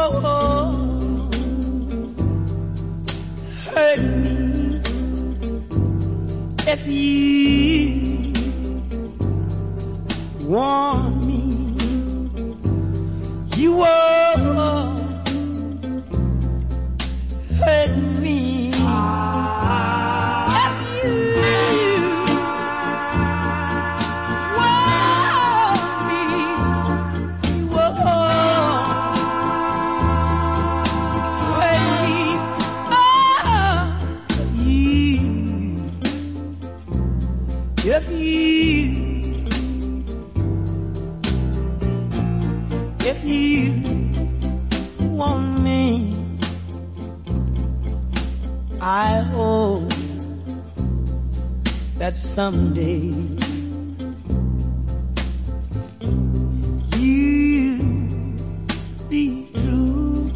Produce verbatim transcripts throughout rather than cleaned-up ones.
whoa, hurt me if you want me. You were hurt me if you want me. You were hurt me. Oh, you if you if you want me, I hope that someday you'll be true.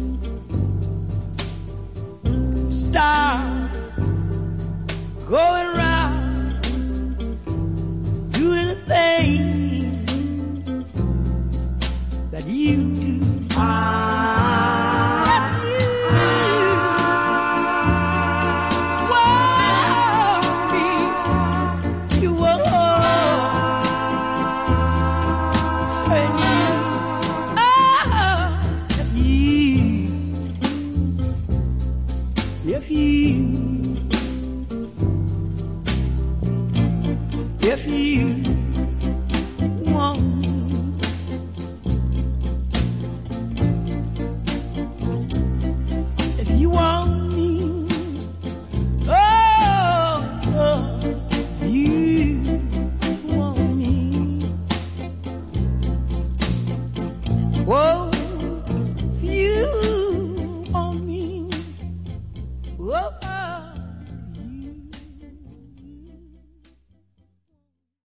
Stop going round doing the things that you do. If you, if you want me, if you want me, oh, oh, you want me, whoa, you want me, whoa.